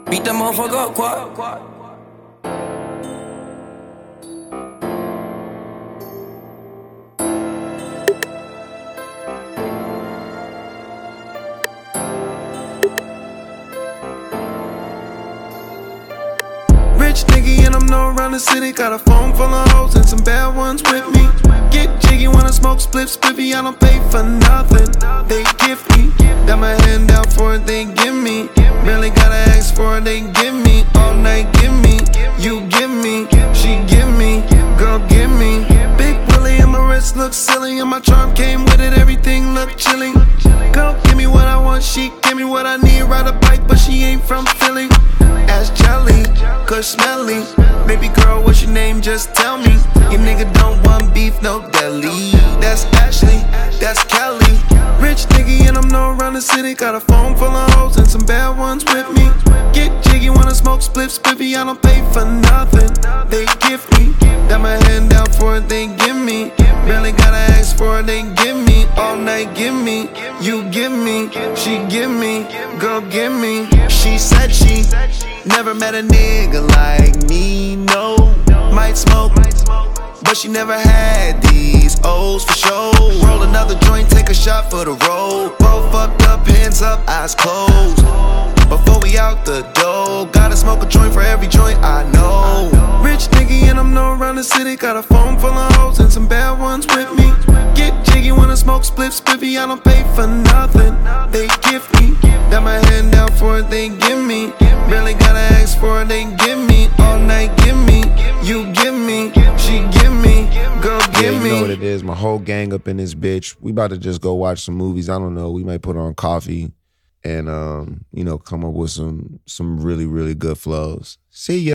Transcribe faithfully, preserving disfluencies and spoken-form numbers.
Beat that motherfucker up, quad. Rich nigga and I'm known around the city. Got a phone full of hoes and some bad ones with me. Get jiggy when I smoke split spliffy. I don't pay for nothing, they gift me. Got my hand out for it, they give me. Barely gotta ask for it, they give me. All night give me, you give me. She give me, girl give me. Big Willie and my wrist look silly. And my charm came with it, everything look chilly. Girl give me what I want, she give me what I need. Ride a bike but she ain't from Philly. Ass jelly, good smelly. Baby girl, what's your name? Just tell me. You nigga don't want beef, no deli. That's Ashley, that's Kelly. Rich nigga and I'm known around the city. Got a phone full of hoes and some bad ones with me. Get jiggy when I smoke split spliffy. I don't pay for nothing, they gift me. Got my hand out for it, they give me. Barely gotta ask for it, they give me. All night give me, you give me. She give me, girl give me. She said she never met a nigga like me, no. Might smoke, but she never had these O's for sure. Roll another joint, take a shot for the road. Both fucked up, hands up, eyes closed. Before we out the door, gotta smoke a joint for every joint I know. Rich nigga and I'm known around the city. Got a phone full of hoes and some bad ones with me. Get jiggy when I smoke split spliffy. I don't pay for nothing, they gift me. Got my hand out for it, they give me. Barely gotta ask for it, they give me. All night give me, you give me. She give me, girl give yeah, me. You know what it is, my whole gang up in this bitch. We about to just go watch some movies. I don't know, we might put on coffee and um, you know, come up with some some really, really good flows. See ya.